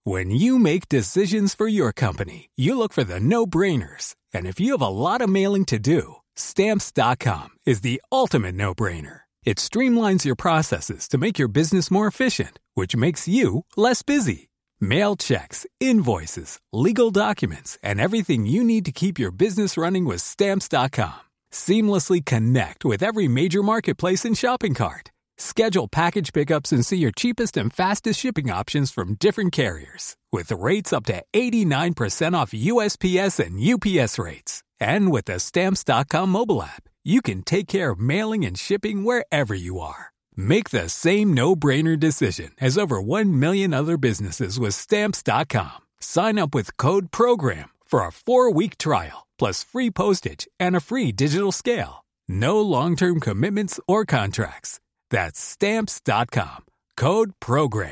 When you make decisions for your company, you look for the no-brainers. And if you have a lot of mailing to do, Stamps.com is the ultimate no-brainer. It streamlines your processes to make your business more efficient, which makes you less busy. Mail checks, invoices, legal documents, and everything you need to keep your business running with Stamps.com. Seamlessly connect with every major marketplace and shopping cart. Schedule package pickups and see your cheapest and fastest shipping options from different carriers, with rates up to 89% off USPS and UPS rates. And with the Stamps.com mobile app, you can take care of mailing and shipping wherever you are. Make the same no-brainer decision as over 1 million other businesses with Stamps.com. Sign up with code PROGRAM for a 4-week trial, plus free postage and a free digital scale. No long-term commitments or contracts. That's Stamps.com. Code PROGRAM.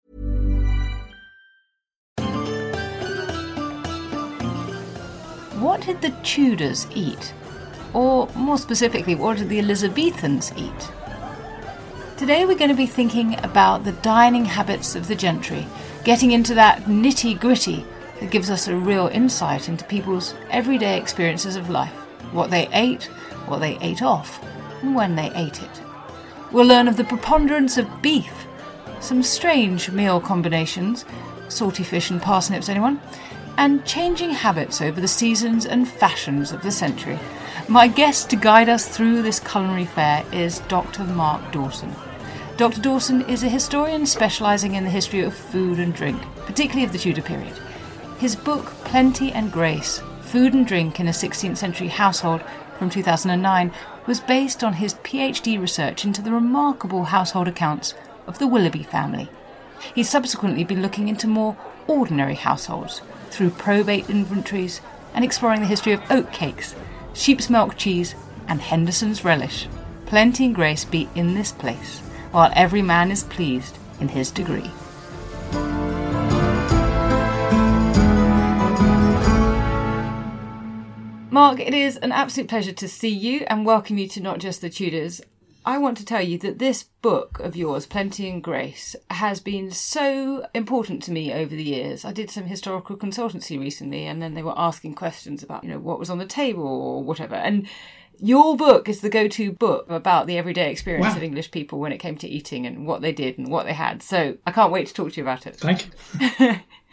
What did the Tudors eat? Or more specifically, what did the Elizabethans eat? Today we're going to be thinking about the dining habits of the gentry, getting into that nitty-gritty that gives us a real insight into people's everyday experiences of life, what they ate off, and when they ate it. We'll learn of the preponderance of beef, some strange meal combinations, salty fish and parsnips, anyone? And changing habits over the seasons and fashions of the century. My guest to guide us through this culinary fare is Dr. Mark Dawson. Dr. Dawson is a historian specialising in the history of food and drink, particularly of the Tudor period. His book, Plenty and Grace, Food and Drink in a 16th Century Household from 2009, was based on his PhD research into the remarkable household accounts of the Willoughby family. He's subsequently been looking into more ordinary households through probate inventories and exploring the history of oat cakes, sheep's milk cheese and Henderson's relish. Plenty and grace be in this place, while every man is pleased in his degree. Mark, it is an absolute pleasure to see you and welcome you to Not Just the Tudors. I want to tell you that this book of yours, Plenty and Grace, has been so important to me over the years. I did some historical consultancy recently and then they were asking questions about, what was on the table or whatever. And your book is the go-to book about the everyday experience of English people when it came to eating and what they did and what they had. So I can't wait to talk to you about it. Thank you.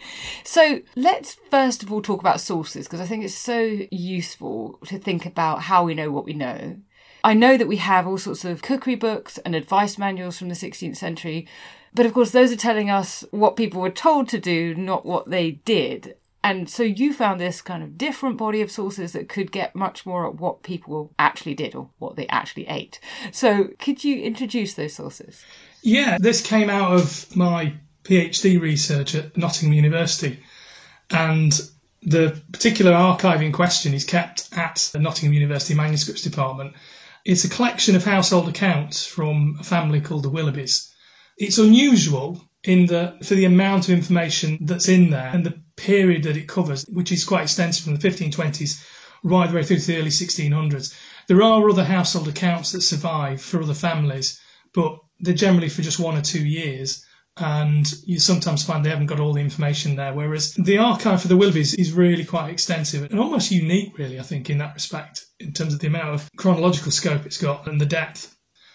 So let's first of all talk about sources, because I think it's so useful to think about how we know what we know. I know that we have all sorts of cookery books and advice manuals from the 16th century, but of course those are telling us what people were told to do, not what they did. And so you found this kind of different body of sources that could get much more at what people actually did or what they actually ate. So could you introduce those sources? Yeah, this came out of my PhD research at Nottingham University. And the particular archive in question is kept at the Nottingham University Manuscripts Department. It's a collection of household accounts from a family called the Willoughbys. It's unusual for the amount of information that's in there and the period that it covers, which is quite extensive from the 1520s right the way through to the early 1600s. There are other household accounts that survive for other families, but they're generally for just 1 or 2 years. And you sometimes find they haven't got all the information there, whereas the archive for the Willoughbys is really quite extensive and almost unique, really, I think, in that respect, in terms of the amount of chronological scope it's got and the depth.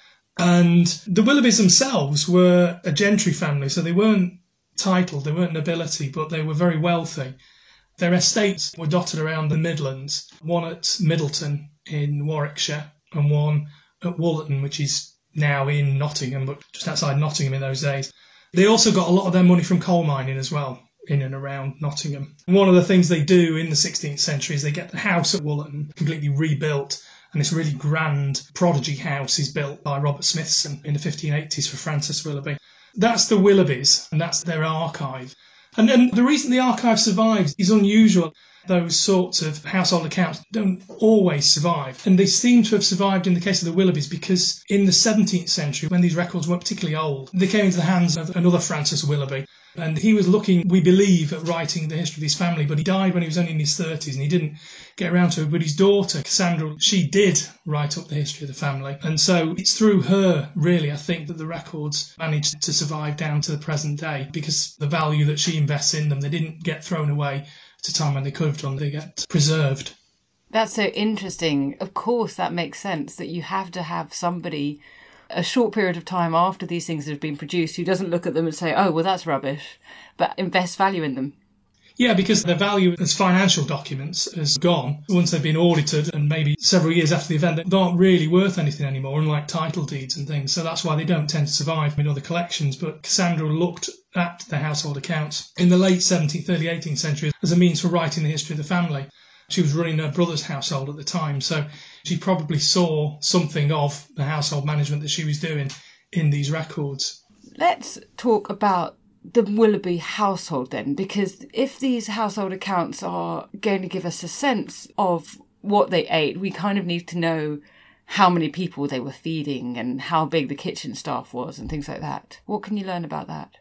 And the Willoughbys themselves were a gentry family, so they weren't titled, they weren't nobility, but they were very wealthy. Their estates were dotted around the Midlands, one at Middleton in Warwickshire and one at Woollerton, which is now in Nottingham, but just outside Nottingham in those days. They also got a lot of their money from coal mining as well, in and around Nottingham. And one of the things they do in the 16th century is they get the house at Woollerton completely rebuilt, and this really grand prodigy house is built by Robert Smithson in the 1580s for Francis Willoughby. That's the Willoughbys, and that's their archive. And then the reason the archive survives is unusual. Those sorts of household accounts don't always survive. And they seem to have survived in the case of the Willoughbys because in the 17th century, when these records weren't particularly old, they came into the hands of another Francis Willoughby, And he was looking, we believe, at writing the history of his family, but he died when he was only in his 30s and he didn't get around to it. But his daughter, Cassandra, she did write up the history of the family. And so it's through her, really, I think, that the records managed to survive down to the present day, because the value that she invests in them, they didn't get thrown away at a time when they could have done. They get preserved. That's so interesting. Of course, that makes sense, that you have to have somebody a short period of time after these things have been produced who doesn't look at them and say, oh, well, that's rubbish, but invests value in them. Yeah, because their value as financial documents has gone. Once they've been audited and maybe several years after the event, they aren't really worth anything anymore, unlike title deeds and things. So that's why they don't tend to survive in other collections. But Cassandra looked at the household accounts in the late 17th, early 18th century as a means for writing the history of the family. She was running her brother's household at the time, so she probably saw something of the household management that she was doing in these records. Let's talk about the Willoughby household then, because if these household accounts are going to give us a sense of what they ate, we kind of need to know how many people they were feeding and how big the kitchen staff was and things like that. What can you learn about that?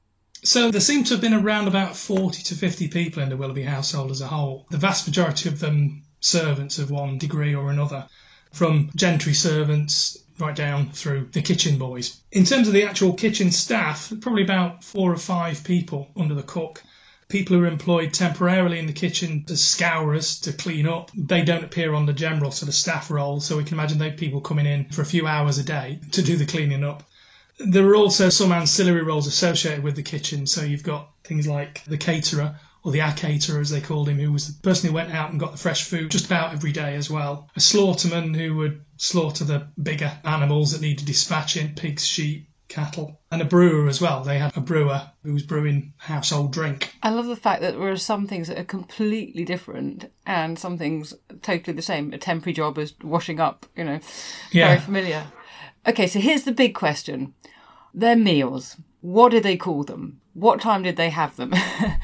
So there seem to have been around about 40 to 50 people in the Willoughby household as a whole. The vast majority of them servants of one degree or another, from gentry servants right down through the kitchen boys. In terms of the actual kitchen staff, probably about 4 or 5 people under the cook. People who are employed temporarily in the kitchen as scourers to clean up. They don't appear on the general sort of staff roll, so we can imagine they have people coming in for a few hours a day to do the cleaning up. There are also some ancillary roles associated with the kitchen. So you've got things like the caterer, or the caterer as they called him, who was the person who went out and got the fresh food just about every day as well. A slaughterman who would slaughter the bigger animals that needed dispatching, pigs, sheep, cattle. And a brewer as well. They had a brewer who was brewing household drink. I love the fact that there are some things that are completely different and some things totally the same. A temporary job is washing up, very familiar. Okay, so here's the big question. Their meals, what did they call them? What time did they have them?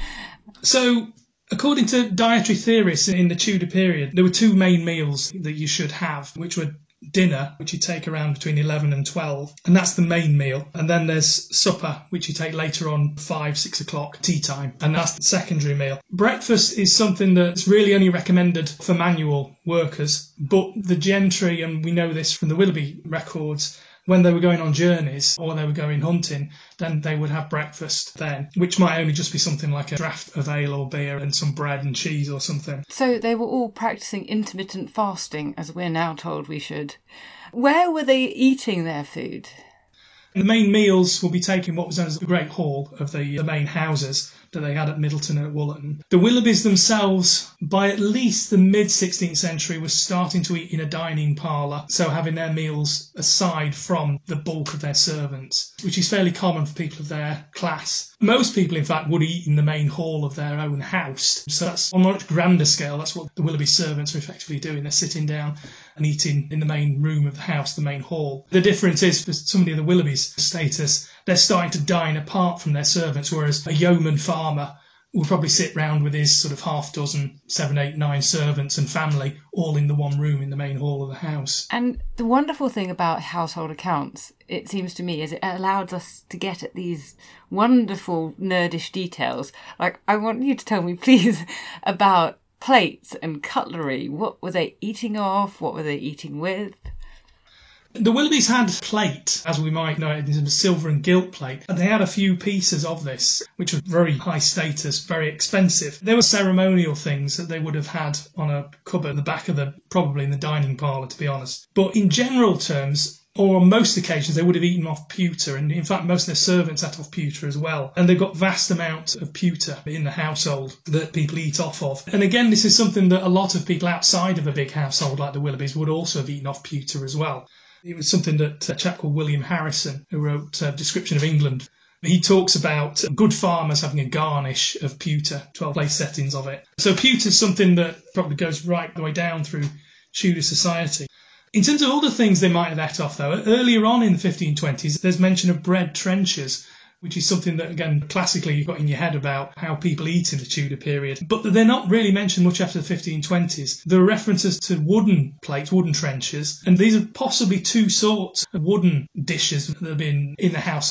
So, according to dietary theorists in the Tudor period, there were 2 main meals that you should have, which were dinner, which you take around between 11 and 12, and that's the main meal. And then there's supper, which you take later on, 5, 6 o'clock, tea time, and that's the secondary meal. Breakfast is something that's really only recommended for manual workers, but the gentry, and we know this from the Willoughby records, when they were going on journeys or they were going hunting, then they would have breakfast then, which might only just be something like a draught of ale or beer and some bread and cheese or something. So they were all practising intermittent fasting, as we're now told we should. Where were they eating their food? The main meals will be taken what was known as the Great Hall of the main houses that they had at Middleton and at Woollerton. The Willoughbys themselves, by at least the mid-16th century, were starting to eat in a dining parlour, so having their meals aside from the bulk of their servants, which is fairly common for people of their class. Most people, in fact, would eat in the main hall of their own house. So that's on a much grander scale. That's what the Willoughby servants are effectively doing. They're sitting down and eating in the main room of the house, the main hall. The difference is, for somebody of the Willoughby's status, they're starting to dine apart from their servants, whereas a yeoman farmer will probably sit round with his sort of half dozen, 7, 8, 9 servants and family, all in the one room in the main hall of the house. And the wonderful thing about household accounts, it seems to me, is it allows us to get at these wonderful nerdish details. Like, I want you to tell me, please, about plates and cutlery. What were they eating off? What were they eating with? The Willoughbys had plate, as we might know it, a silver and gilt plate, and they had a few pieces of this, which was very high status, very expensive. There were ceremonial things that they would have had on a cupboard at the back of probably in the dining parlour, to be honest. But in general terms, or on most occasions, they would have eaten off pewter, and in fact most of their servants ate off pewter as well. And they've got vast amounts of pewter in the household that people eat off of. And again, this is something that a lot of people outside of a big household like the Willoughbys would also have eaten off pewter as well. It was something that a chap called William Harrison, who wrote a description of England, he talks about good farmers having a garnish of pewter, 12 place settings of it. So pewter is something that probably goes right the way down through Tudor society. In terms of other things they might have ate off, though, earlier on in the 1520s, there's mention of bread trenchers, which is something that, again, classically you've got in your head about how people eat in the Tudor period. But they're not really mentioned much after the 1520s. There are references to wooden plates, wooden trenchers, and these are possibly 2 sorts of wooden dishes that have been in the household.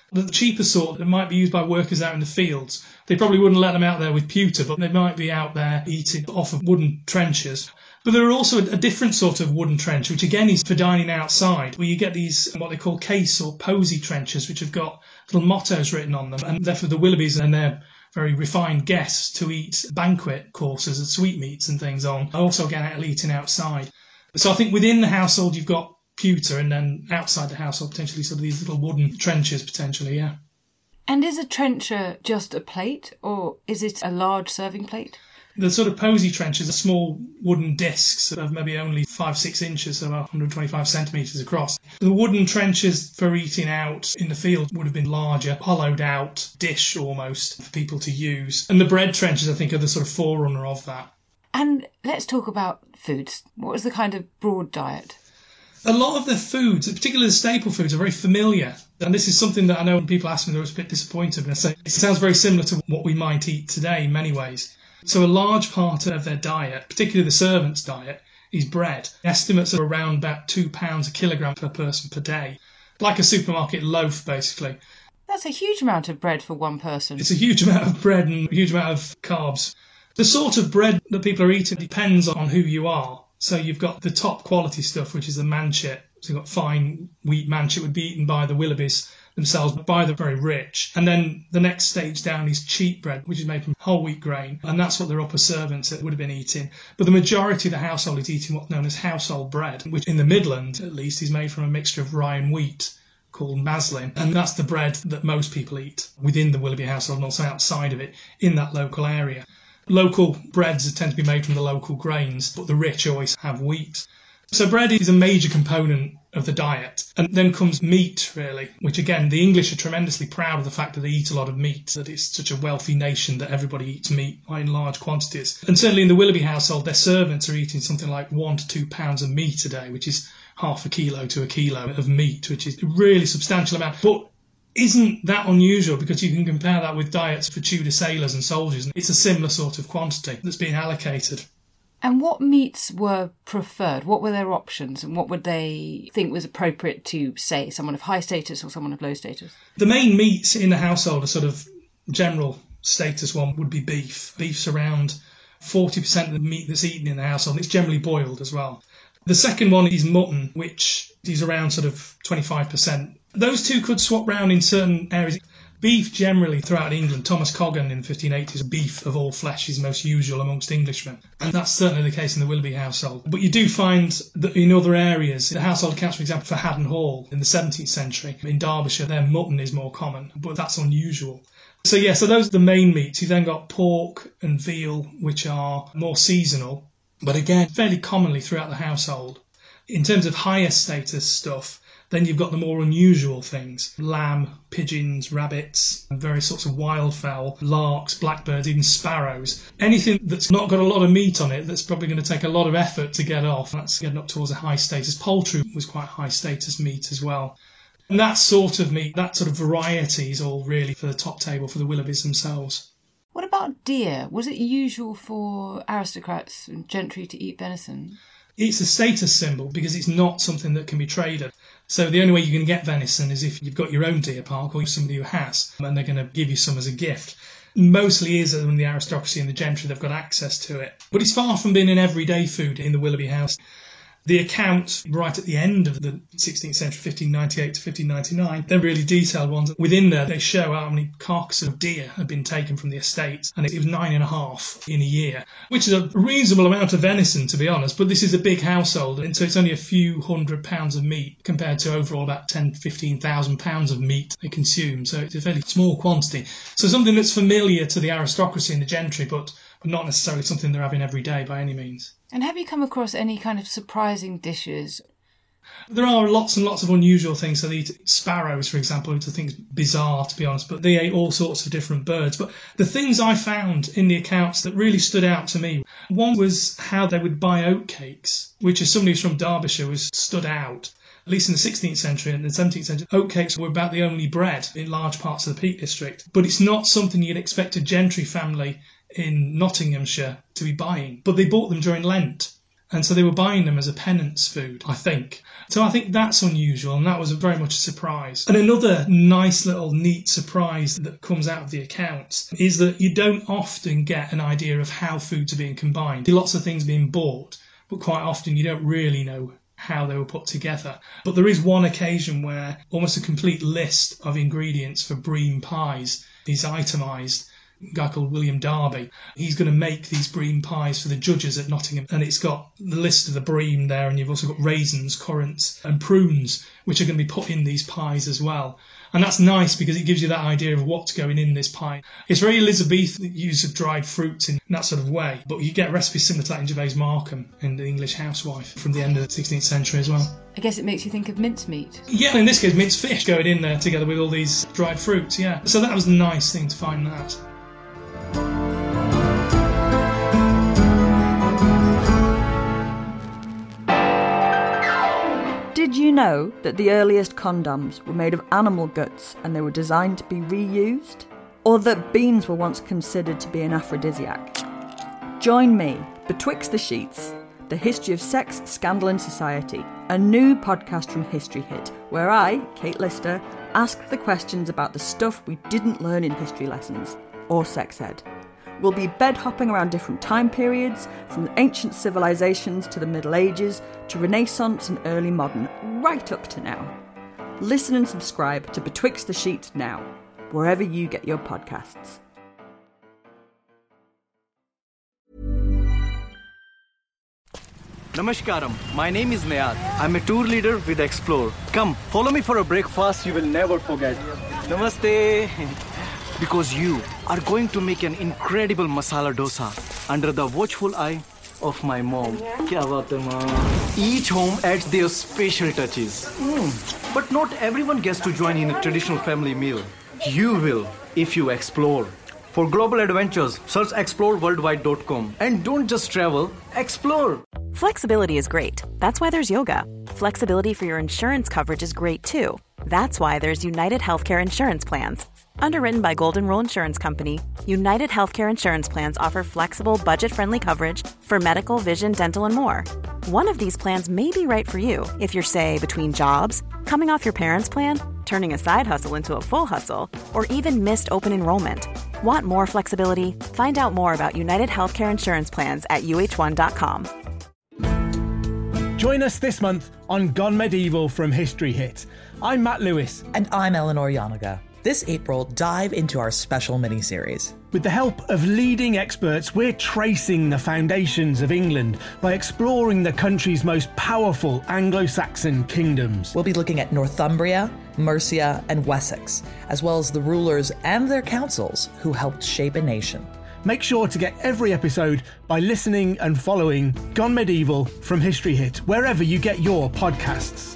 The cheaper sort that might be used by workers out in the fields, they probably wouldn't let them out there with pewter, but they might be out there eating off of wooden trenchers. But there are also a different sort of wooden trench, which again is for dining outside, where you get these, what they call case or posy trenchers, which have got little mottos written on them. And they're for the Willoughbys and their very refined guests to eat banquet courses and sweetmeats and things on. Also again, eating outside. So I think within the household, you've got pewter, and then outside the household, potentially sort of these little wooden trenchers, potentially, yeah. And is a trencher just a plate, or is it a large serving plate? The sort of posy trenchers are small wooden discs of maybe only 5-6 inches, so about 125 centimetres across. The wooden trenchers for eating out in the field would have been larger, hollowed out dish almost for people to use. And the bread trenchers, I think, are the sort of forerunner of that. And let's talk about foods. What was the kind of broad diet? A lot of the foods, particularly the staple foods, are very familiar. And this is something that I know when people ask me, they're always a bit disappointed when I say it sounds very similar to what we might eat today in many ways. So a large part of their diet, particularly the servants' diet, is bread. Estimates are around about £2 a kilogram per person per day. Like a supermarket loaf, basically. That's a huge amount of bread for one person. It's a huge amount of bread and a huge amount of carbs. The sort of bread that people are eating depends on who you are. So you've got the top quality stuff, which is the manchet. So you've got fine wheat manchet would be eaten by the Willoughbys themselves, by the very rich. And then the next stage down is cheap bread, which is made from whole wheat grain. And that's what their upper servants would have been eating. But the majority of the household is eating what's known as household bread, which in the Midlands, at least, is made from a mixture of rye and wheat called maslin. And that's the bread that most people eat within the Willoughby household and also outside of it in that local area. Local breads tend to be made from the local grains, but the rich always have wheat. So bread is a major component of the diet. And then comes meat, really, which again, the English are tremendously proud of the fact that they eat a lot of meat, that it's such a wealthy nation that everybody eats meat in large quantities. And certainly in the Willoughby household, their servants are eating something like 1 to 2 pounds of meat a day, which is half a kilo to a kilo of meat, which is a really substantial amount. But isn't that unusual, because you can compare that with diets for Tudor sailors and soldiers, and it's a similar sort of quantity that's being allocated. And what meats were preferred? What were their options, and what would they think was appropriate to, say, someone of high status or someone of low status? The main meats in the household, a sort of general status one, would be beef. Beef's around 40% of the meat that's eaten in the household, and it's generally boiled as well. The second one is mutton, which is around sort of 25%. Those two could swap round in certain areas. Beef generally throughout England, Thomas Coggan in the 1580s, beef of all flesh is most usual amongst Englishmen. And that's certainly the case in the Willoughby household. But you do find that in other areas, the household accounts, for example, for Haddon Hall in the 17th century. In Derbyshire, their mutton is more common, but that's unusual. So those are the main meats. You've then got pork and veal, which are more seasonal, but again, fairly commonly throughout the household. In terms of higher status stuff, then you've got the more unusual things. Lamb, pigeons, rabbits, and various sorts of wildfowl, larks, blackbirds, even sparrows. Anything that's not got a lot of meat on it, that's probably going to take a lot of effort to get off. That's getting up towards a high status. Poultry was quite high status meat as well. And that sort of meat, that sort of variety is all really for the top table for the Willoughbys themselves. What about deer? Was it usual for aristocrats and gentry to eat venison? It's a status symbol because it's not something that can be traded. So the only way you can get venison is if you've got your own deer park or somebody who has, and they're going to give you some as a gift. Mostly is in the aristocracy and the gentry, they've got access to it. But it's far from being an everyday food in the Willoughby house. The account right at the end of the 16th century, 1598 to 1599, they're really detailed ones. Within there, they show how many carcasses of deer had been taken from the estates, and it was 9.5 in a year, which is a reasonable amount of venison, to be honest. But this is a big household, and so it's only a few £100 of meat compared to overall about 15,000 pounds of meat they consume. So it's a fairly small quantity. So something that's familiar to the aristocracy and the gentry, but not necessarily something they're having every day by any means. And have you come across any kind of surprising dishes? There are lots and lots of unusual things. So they eat sparrows, for example, which I think is bizarre, to be honest, but they ate all sorts of different birds. But the things I found in the accounts that really stood out to me, one was how they would buy oatcakes, which as somebody who's from Derbyshire was stood out. At least in the 16th century and the 17th century, oatcakes were about the only bread in large parts of the Peak District. But it's not something you'd expect a gentry family in Nottinghamshire to be buying. But they bought them during Lent. And so they were buying them as a penance food, I think. So I think that's unusual, and that was very much a surprise. And another nice little neat surprise that comes out of the accounts is that you don't often get an idea of how foods are being combined. Lots of things being bought, but quite often you don't really know how they were put together. But there is one occasion where almost a complete list of ingredients for bream pies is itemised. A guy called William Darby. He's going to make these bream pies for the judges at Nottingham, and it's got the list of the bream there, and you've also got raisins, currants and prunes, which are going to be put in these pies as well. And that's nice because it gives you that idea of what's going in this pie. It's very Elizabethan use of dried fruits in that sort of way, but you get recipes similar to that in Gervase Markham in The English Housewife from the end of the 16th century as well. I guess it makes you think of mincemeat. Yeah, in this case, minced fish going in there together with all these dried fruits, yeah. So that was a nice thing to find that. Did you know that the earliest condoms were made of animal guts and they were designed to be reused? Or that beans were once considered to be an aphrodisiac? Join me, Betwixt the Sheets, the history of sex, scandal and society, a new podcast from History Hit, where I, Kate Lister, ask the questions about the stuff we didn't learn in history lessons, or sex ed. We'll be bed-hopping around different time periods, from ancient civilizations to the Middle Ages, to Renaissance and early modern, right up to now. Listen and subscribe to Betwixt the Sheets now, wherever you get your podcasts. Namaskaram, my name is Nayad. I'm a tour leader with Explore. Come, follow me for a breakfast you will never forget. Namaste. Because you are going to make an incredible masala dosa under the watchful eye of my mom. Kya baat hai, mom? Each home adds their special touches. But not everyone gets to join in a traditional family meal. You will if you explore. For global adventures, search exploreworldwide.com. And don't just travel, explore. Flexibility is great. That's why there's yoga. Flexibility for your insurance coverage is great too. That's why there's United Healthcare Insurance Plans. Underwritten by Golden Rule Insurance Company, United Healthcare Insurance Plans offer flexible, budget-friendly coverage for medical, vision, dental, and more. One of these plans may be right for you if you're, say, between jobs, coming off your parents' plan, turning a side hustle into a full hustle, or even missed open enrollment. Want more flexibility? Find out more about United Healthcare Insurance Plans at uh1.com. Join us this month on Gone Medieval from History Hit. I'm Matt Lewis. And I'm Eleanor Yanaga. This April, dive into our special mini-series. With the help of leading experts, we're tracing the foundations of England by exploring the country's most powerful Anglo-Saxon kingdoms. We'll be looking at Northumbria, Mercia, and Wessex, as well as the rulers and their councils who helped shape a nation. Make sure to get every episode by listening and following Gone Medieval from History Hit, wherever you get your podcasts.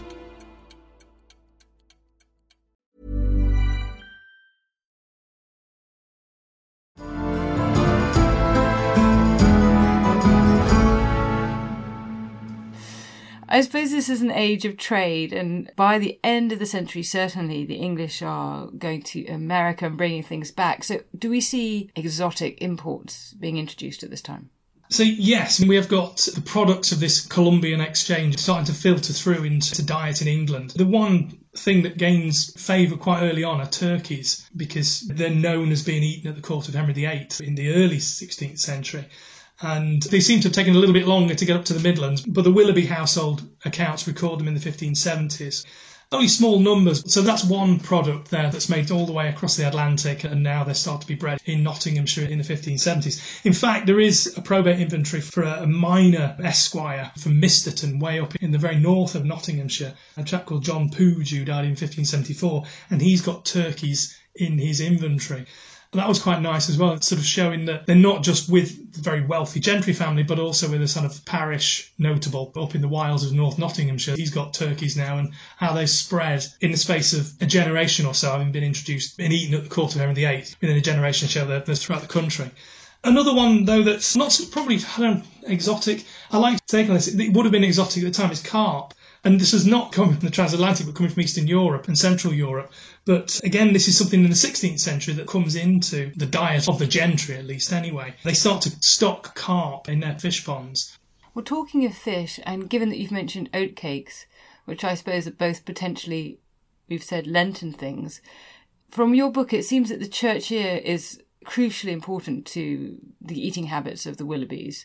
I suppose this is an age of trade, and by the end of the century, certainly the English are going to America and bringing things back. So do we see exotic imports being introduced at this time? So yes, we have got the products of this Columbian exchange starting to filter through into diet in England. The one thing that gains favour quite early on are turkeys, because they're known as being eaten at the court of Henry VIII in the early 16th century. And they seem to have taken a little bit longer to get up to the Midlands, but the Willoughby household accounts record them in the 1570s. Only small numbers, so that's one product there that's made all the way across the Atlantic, and now they start to be bred in Nottinghamshire in the 1570s. In fact, there is a probate inventory for a minor esquire from Misterton, way up in the very north of Nottinghamshire, a chap called John Pooj, who died in 1574, and he's got turkeys in his inventory. And that was quite nice as well, sort of showing that they're not just with the very wealthy gentry family, but also with a sort of parish notable up in the wilds of North Nottinghamshire. He's got turkeys now, and how they spread in the space of a generation or so, having been introduced and eaten at the court of Henry VIII, within a generation or so they're throughout the country. Another one, though, that's not probably exotic, I like to take on this, it would have been exotic at the time, is carp. And this is not coming from the transatlantic, but coming from Eastern Europe and Central Europe. But again, this is something in the 16th century that comes into the diet of the gentry, at least anyway. They start to stock carp in their fish ponds. Well, talking of fish, and given that you've mentioned oatcakes, which I suppose are both potentially, we've said, Lenten things, from your book it seems that the church year is crucially important to the eating habits of the Willoughbys.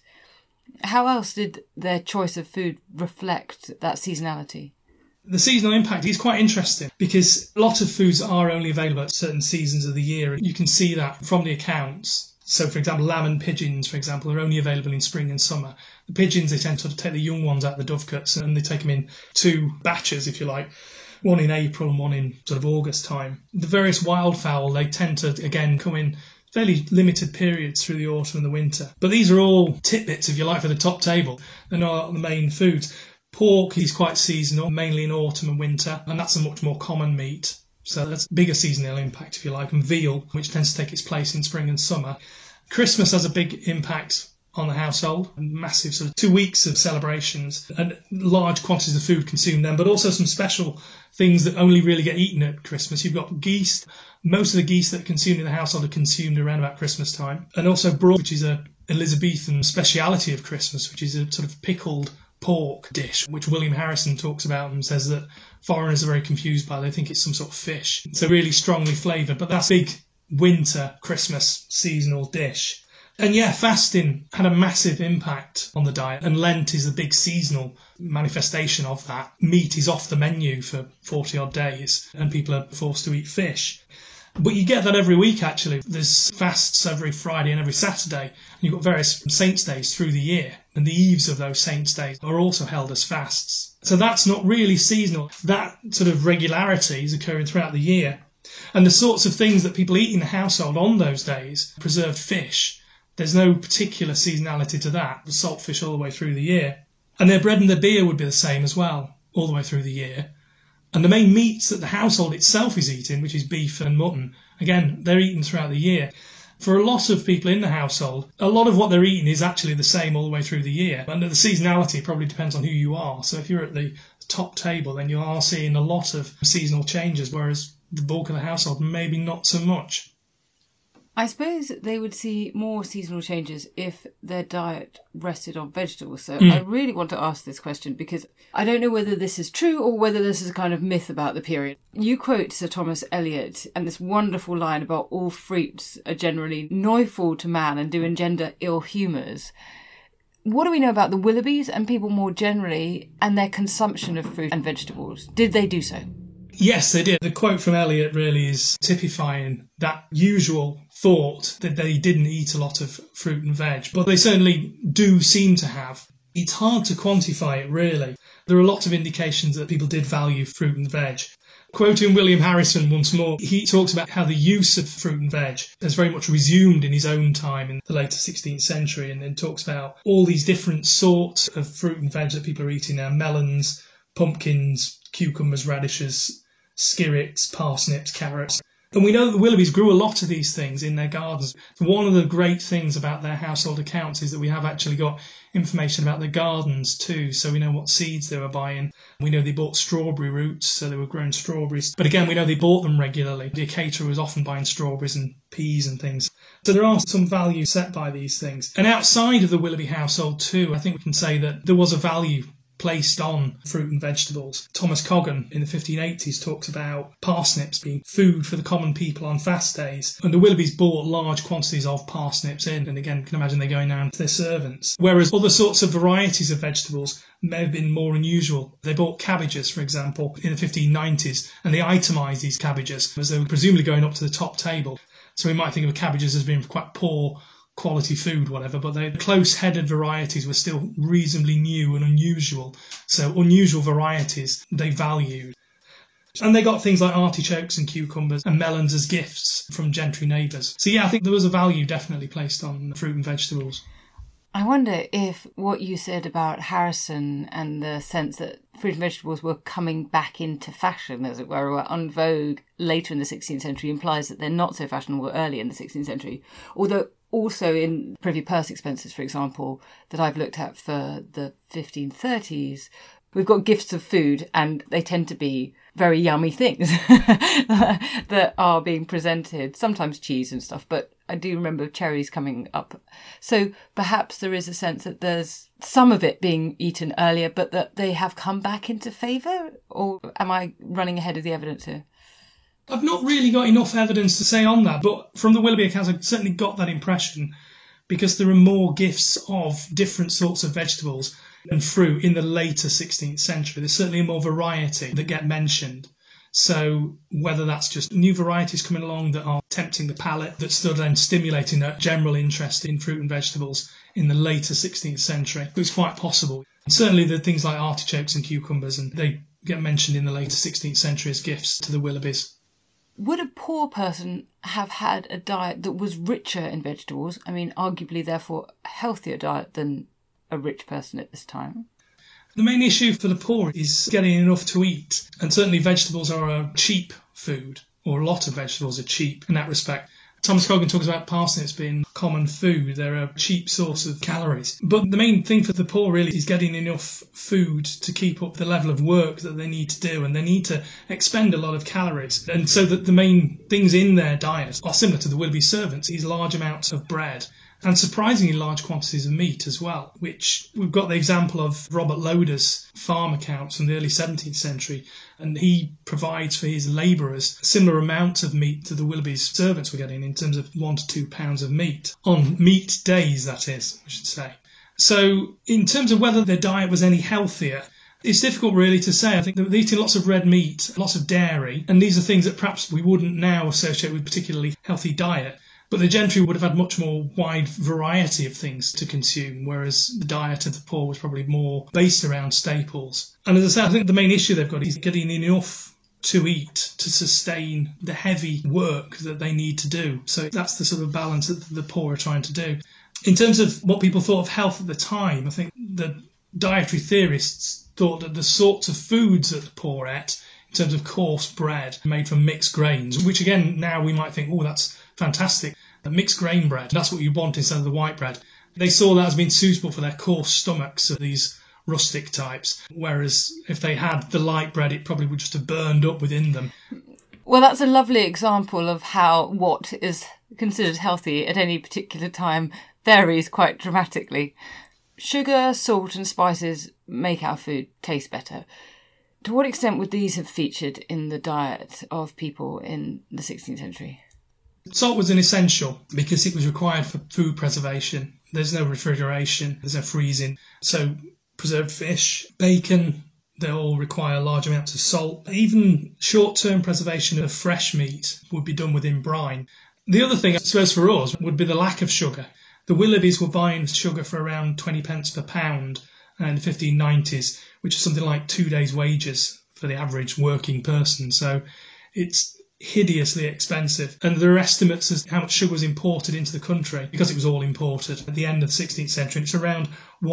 How else did their choice of food reflect that seasonality? The seasonal impact is quite interesting because a lot of foods are only available at certain seasons of the year. You can see that from the accounts. So, for example, lamb and pigeons, for example, are only available in spring and summer. The pigeons, they tend to take the young ones out of the dovecotes and they take them in 2 batches, if you like, one in April and one in sort of August time. The various wildfowl, they tend to, again, come in fairly limited periods through the autumn and the winter. But these are all tidbits, if you like, for the top table. They're not the main foods. Pork is quite seasonal, mainly in autumn and winter, and that's a much more common meat. So that's bigger seasonal impact, if you like, and veal, which tends to take its place in spring and summer. Christmas has a big impact on the household, massive sort of 2 weeks of celebrations and large quantities of food consumed then, but also some special things that only really get eaten at Christmas. You've got geese. Most of the geese that are consumed in the household are consumed around about Christmas time. And also broth, which is a Elizabethan speciality of Christmas, which is a sort of pickled pork dish, which William Harrison talks about and says that foreigners are very confused by. They think it's some sort of fish. It's a really strongly flavoured, but that's a big winter, Christmas seasonal dish. And yeah, fasting had a massive impact on the diet, and Lent is the big seasonal manifestation of that. Meat is off the menu for 40 odd days and people are forced to eat fish. But you get that every week, actually. There's fasts every Friday and every Saturday. And you've got various saints' days through the year. And the eves of those saints' days are also held as fasts. So that's not really seasonal. That sort of regularity is occurring throughout the year. And the sorts of things that people eat in the household on those days, preserved fish, there's no particular seasonality to that. The salt fish all the way through the year. And their bread and their beer would be the same as well, all the way through the year. And the main meats that the household itself is eating, which is beef and mutton, again, they're eaten throughout the year. For a lot of people in the household, a lot of what they're eating is actually the same all the way through the year. And the seasonality probably depends on who you are. So if you're at the top table, then you are seeing a lot of seasonal changes, whereas the bulk of the household, maybe not so much. I suppose they would see more seasonal changes if their diet rested on vegetables. So I really want to ask this question because I don't know whether this is true or whether this is a kind of myth about the period. You quote Sir Thomas Eliot and this wonderful line about all fruits are generally noiful to man and do engender ill humours. What do we know about the Willoughbys and people more generally and their consumption of fruit and vegetables? Did they do so? Yes, they did. The quote from Eliot really is typifying that usual thought that they didn't eat a lot of fruit and veg, but they certainly do seem to have. It's hard to quantify it, really. There are lots of indications that people did value fruit and veg. Quoting William Harrison once more, he talks about how the use of fruit and veg has very much resumed in his own time in the later 16th century, and then talks about all these different sorts of fruit and veg that people are eating now: melons, pumpkins, cucumbers, radishes, skirrets, parsnips, carrots. And we know that the Willoughbys grew a lot of these things in their gardens. One of the great things about their household accounts is that we have actually got information about their gardens too, so we know what seeds they were buying. We know they bought strawberry roots, so they were growing strawberries. But again, we know they bought them regularly. The caterer was often buying strawberries and peas and things. So there are some value set by these things. And outside of the Willoughby household too, I think we can say that there was a value placed on fruit and vegetables. Thomas Coggan in the 1580s talks about parsnips being food for the common people on fast days. And the Willoughbys bought large quantities of parsnips in. And again, you can imagine they're going down to their servants. Whereas other sorts of varieties of vegetables may have been more unusual. They bought cabbages, for example, in the 1590s, and they itemised these cabbages as they were presumably going up to the top table. So we might think of cabbages as being quite poor quality food, whatever, but the close-headed varieties were still reasonably new and unusual. So unusual varieties they valued. And they got things like artichokes and cucumbers and melons as gifts from gentry neighbours. So yeah, I think there was a value definitely placed on fruit and vegetables. I wonder if what you said about Harrison and the sense that fruit and vegetables were coming back into fashion, as it were en vogue later in the 16th century, implies that they're not so fashionable early in the 16th century. Although also in privy purse expenses, for example, that I've looked at for the 1530s, we've got gifts of food and they tend to be very yummy things that are being presented, sometimes cheese and stuff, but I do remember cherries coming up. So perhaps there is a sense that there's some of it being eaten earlier, but that they have come back into favour? Or am I running ahead of the evidence here? I've not really got enough evidence to say on that, but from the Willoughby accounts, I've certainly got that impression, because there are more gifts of different sorts of vegetables and fruit in the later 16th century. There's certainly more variety that get mentioned. So whether that's just new varieties coming along that are tempting the palate, that's still then stimulating a general interest in fruit and vegetables in the later 16th century, it's quite possible. And certainly the things like artichokes and cucumbers, and they get mentioned in the later 16th century as gifts to the Willoughbys. Would a poor person have had a diet that was richer in vegetables? I mean, arguably, therefore, a healthier diet than a rich person at this time? The main issue for the poor is getting enough to eat. And certainly vegetables are a cheap food, or a lot of vegetables are cheap in that respect. Thomas Cogan talks about parsnips being common food. They're a cheap source of calories. But the main thing for the poor really is getting enough food to keep up the level of work that they need to do. And they need to expend a lot of calories. And so that the main things in their diet are similar to the Willoughby servants, these large amounts of bread. And surprisingly large quantities of meat as well, which we've got the example of Robert Loder's farm accounts from the early 17th century, and he provides for his labourers similar amounts of meat to the Willoughby's servants were getting in terms of 1 to 2 pounds of meat, on meat days, that is, I should say. So in terms of whether their diet was any healthier, it's difficult really to say. I think they're eating lots of red meat, lots of dairy, and these are things that perhaps we wouldn't now associate with a particularly healthy diet. But the gentry would have had much more wide variety of things to consume, whereas the diet of the poor was probably more based around staples. And as I said, I think the main issue they've got is getting enough to eat to sustain the heavy work that they need to do. So that's the sort of balance that the poor are trying to do. In terms of what people thought of health at the time, I think the dietary theorists thought that the sorts of foods that the poor ate, in terms of coarse bread made from mixed grains, which again now we might think, oh, that's fantastic. The mixed grain bread, that's what you want instead of the white bread. They saw that as being suitable for their coarse stomachs of these rustic types, whereas if they had the light bread, it probably would just have burned up within them. Well, that's a lovely example of how what is considered healthy at any particular time varies quite dramatically. Sugar, salt and spices make our food taste better. To what extent would these have featured in the diet of people in the 16th century? Salt was an essential because it was required for food preservation. There's no refrigeration, there's no freezing. So preserved fish, bacon, they all require large amounts of salt. Even short-term preservation of fresh meat would be done within brine. The other thing, I suppose, for us would be the lack of sugar. The Willoughbys were buying sugar for around 20 pence per pound in the 1590s, which is something like 2 days' wages for the average working person. So it's hideously expensive, and there are estimates as to how much sugar was imported into the country because it was all imported at the end of the 16th century. It's around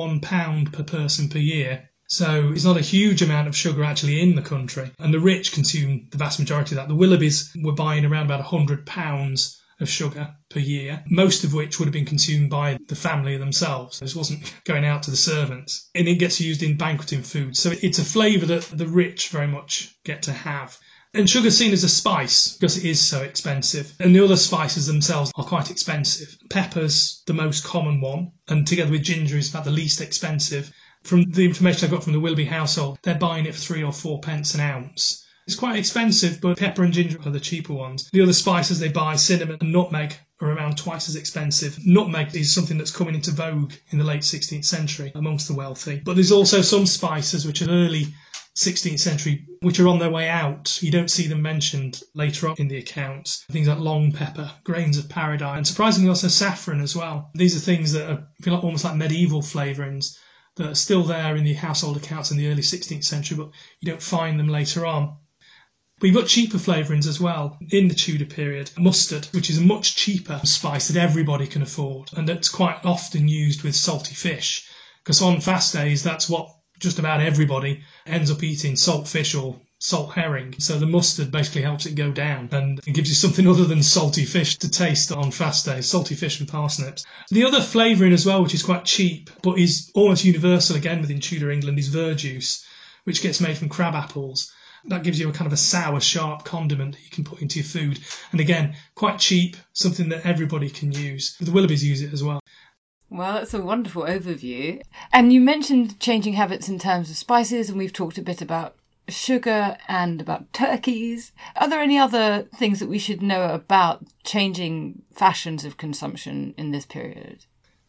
£1 per person per year, so it's not a huge amount of sugar actually in the country, and the rich consume the vast majority of that. The Willoughbys were buying around about £100 of sugar per year, most of which would have been consumed by the family themselves. This wasn't going out to the servants, and it gets used in banqueting food, so it's a flavour that the rich very much get to have. And sugar's seen as a spice because it is so expensive. And the other spices themselves are quite expensive. Pepper's the most common one, and together with ginger is about the least expensive. From the information I got from the Willoughby household, they're buying it for 3 or 4 pence an ounce. It's quite expensive, but pepper and ginger are the cheaper ones. The other spices they buy, cinnamon and nutmeg, are around twice as expensive. Nutmeg is something that's coming into vogue in the late 16th century amongst the wealthy. But there's also some spices which are early 16th century, which are on their way out. You don't see them mentioned later on in the accounts. Things like long pepper, grains of paradise, and surprisingly also saffron as well. These are things that are feel like almost like medieval flavourings that are still there in the household accounts in the early 16th century, but you don't find them later on. But you've got cheaper flavourings as well in the Tudor period. Mustard, which is a much cheaper spice that everybody can afford, and that's quite often used with salty fish, because on fast days that's what just about everybody ends up eating, salt fish or salt herring. So the mustard basically helps it go down, and it gives you something other than salty fish to taste on fast days, salty fish and parsnips. The other flavouring as well, which is quite cheap but is almost universal again within Tudor England, is verjuice, which gets made from crab apples. That gives you a kind of a sour, sharp condiment that you can put into your food. And again, quite cheap, something that everybody can use. The Willoughbys use it as well. Well, that's a wonderful overview. And you mentioned changing habits in terms of spices, and we've talked a bit about sugar and about turkeys. Are there any other things that we should know about changing fashions of consumption in this period?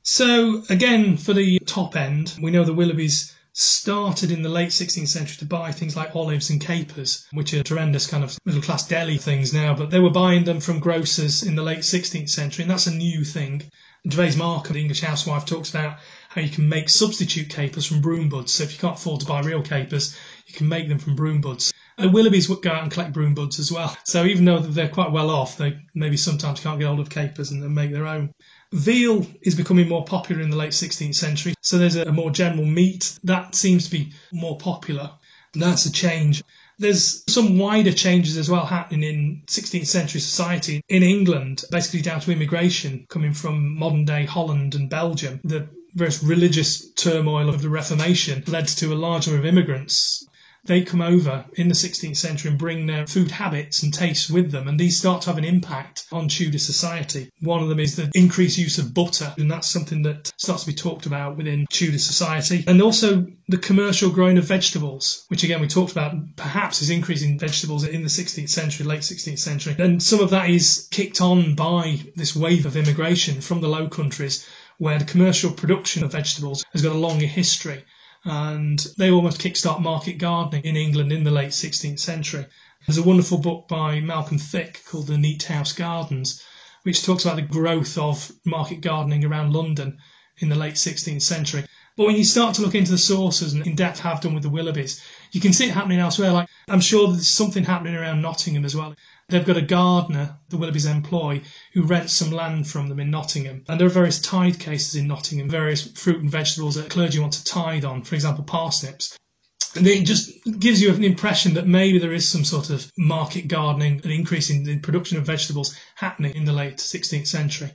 So, again, for the top end, we know the Willoughbys started in the late 16th century to buy things like olives and capers, which are horrendous kind of middle-class deli things now, but they were buying them from grocers in the late 16th century, and that's a new thing. Gervase Markham, the English housewife, talks about how you can make substitute capers from broom buds. So if you can't afford to buy real capers, you can make them from broom buds. The Willoughbys would go out and collect broom buds as well. So even though they're quite well off, they maybe sometimes can't get hold of capers and then make their own. Veal is becoming more popular in the late 16th century. So there's a more general meat that seems to be more popular. That's a change. There's some wider changes as well happening in 16th century society in England, basically down to immigration coming from modern day Holland and Belgium. The various religious turmoil of the Reformation led to a large number of immigrants. They come over in the 16th century and bring their food habits and tastes with them, and these start to have an impact on Tudor society. One of them is the increased use of butter, and that's something that starts to be talked about within Tudor society. And also the commercial growing of vegetables, which again we talked about perhaps is increasing vegetables in the 16th century, late 16th century. And some of that is kicked on by this wave of immigration from the Low Countries, where the commercial production of vegetables has got a longer history. And they almost kickstart market gardening in England in the late 16th century. There's a wonderful book by Malcolm Thick called The Neat House Gardens, which talks about the growth of market gardening around London in the late 16th century. But when you start to look into the sources, and in depth have done with the Willoughbys, you can see it happening elsewhere. Like I'm sure there's something happening around Nottingham as well. They've got a gardener, the Willoughbys employ, who rents some land from them in Nottingham. And there are various tithe cases in Nottingham, various fruit and vegetables that clergy want to tithe on, for example, parsnips. And it just gives you an impression that maybe there is some sort of market gardening, an increase in the production of vegetables happening in the late 16th century.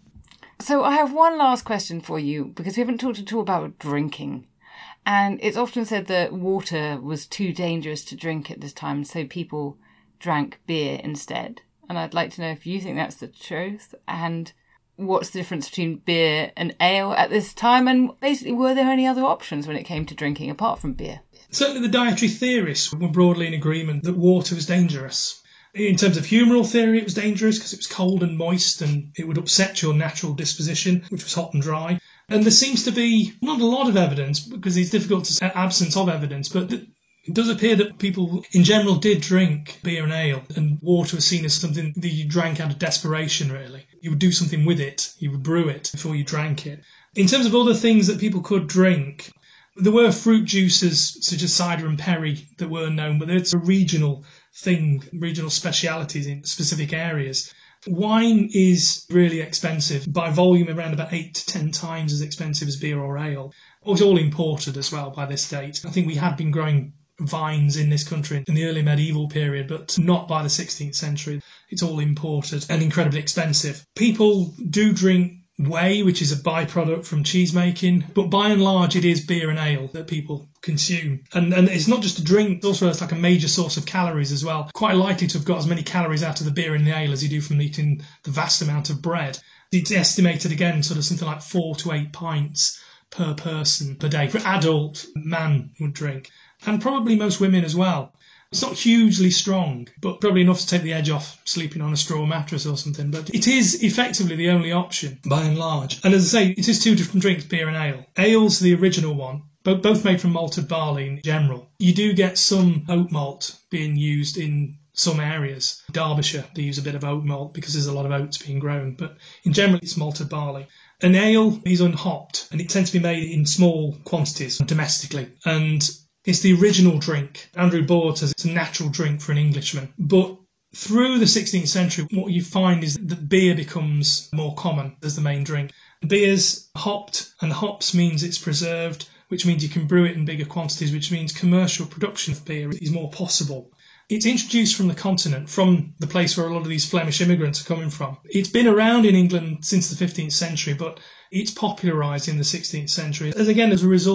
So I have one last question for you, because we haven't talked at all about drinking. And it's often said that water was too dangerous to drink at this time, so people drank beer instead. And I'd like to know if you think that's the truth, and what's the difference between beer and ale at this time, and basically were there any other options when it came to drinking apart from beer? Certainly the dietary theorists were broadly in agreement that water was dangerous. In terms of humoral theory, it was dangerous because it was cold and moist and it would upset your natural disposition, which was hot and dry. And there seems to be not a lot of evidence, because it's difficult to say absence of evidence, but it does appear that people in general did drink beer and ale, and water was seen as something that you drank out of desperation, really. You would do something with it. You would brew it before you drank it. In terms of other things that people could drink, there were fruit juices such as cider and perry that were known, but it's a regional thing, regional specialities in specific areas. Wine is really expensive, by volume around about 8 to 10 times as expensive as beer or ale. It was all imported as well by this date. I think we had been growing vines in this country in the early medieval period, but not by the 16th century. It's all imported and incredibly expensive. People do drink whey, which is a byproduct from cheese making, but by and large it is beer and ale that people consume. And it's not just a drink, it's like a major source of calories as well. Quite likely to have got as many calories out of the beer and the ale as you do from eating the vast amount of bread. It's estimated again sort of something like 4 to 8 pints per person per day. For adult man would drink. And probably most women as well. It's not hugely strong, but probably enough to take the edge off sleeping on a straw mattress or something. But it is effectively the only option, by and large. And as I say, it is two different drinks, beer and ale. Ale's the original one, both made from malted barley in general. You do get some oat malt being used in some areas. Derbyshire, they use a bit of oat malt because there's a lot of oats being grown. But in general, it's malted barley. An ale is unhopped, and it tends to be made in small quantities domestically. And it's the original drink. Andrew Board says it's a natural drink for an Englishman. But through the 16th century, what you find is that beer becomes more common as the main drink. Beer's hopped, and hops means it's preserved, which means you can brew it in bigger quantities, which means commercial production of beer is more possible. It's introduced from the continent, from the place where a lot of these Flemish immigrants are coming from. It's been around in England since the 15th century, but it's popularised in the 16th century, as a result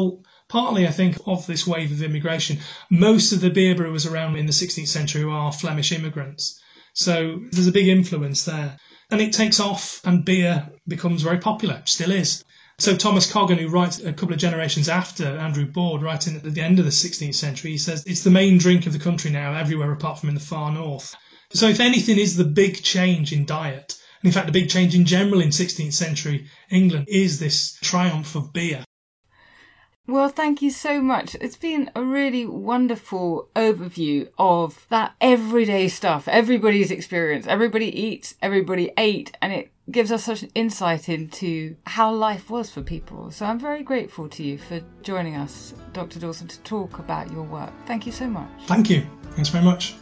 partly, I think, of this wave of immigration. Most of the beer brewers around in the 16th century are Flemish immigrants. So there's a big influence there. And it takes off and beer becomes very popular, still is. So Thomas Coggan, who writes a couple of generations after Andrew Boord, writing at the end of the 16th century, he says it's the main drink of the country now, everywhere apart from in the far north. So if anything is the big change in diet, and in fact the big change in general in 16th century England, is this triumph of beer. Well, thank you so much. It's been a really wonderful overview of that everyday stuff, everybody's experience. Everybody eats, everybody ate, and it gives us such an insight into how life was for people. So I'm very grateful to you for joining us, Dr. Dawson, to talk about your work. Thank you so much. Thank you. Thanks very much.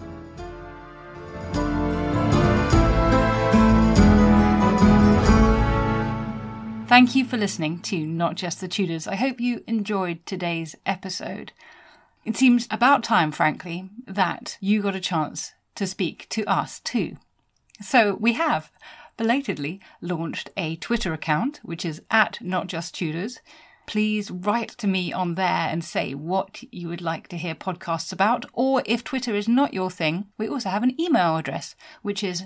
Thank you for listening to Not Just the Tudors. I hope you enjoyed today's episode. It seems about time, frankly, that you got a chance to speak to us too. So we have belatedly launched a Twitter account, which is @NotJustTudors. Please write to me on there and say what you would like to hear podcasts about. Or if Twitter is not your thing, we also have an email address, which is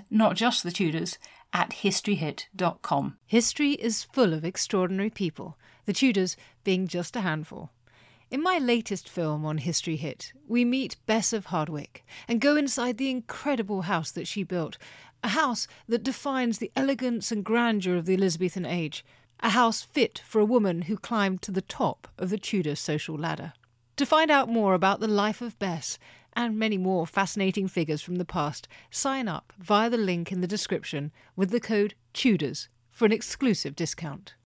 notjustthetudors@historyhit.com. History is full of extraordinary people, the Tudors being just a handful. In my latest film on History Hit, we meet Bess of Hardwick and go inside the incredible house that she built, a house that defines the elegance and grandeur of the Elizabethan age, a house fit for a woman who climbed to the top of the Tudor social ladder. To find out more about the life of Bess and many more fascinating figures from the past, sign up via the link in the description with the code TUDORS for an exclusive discount.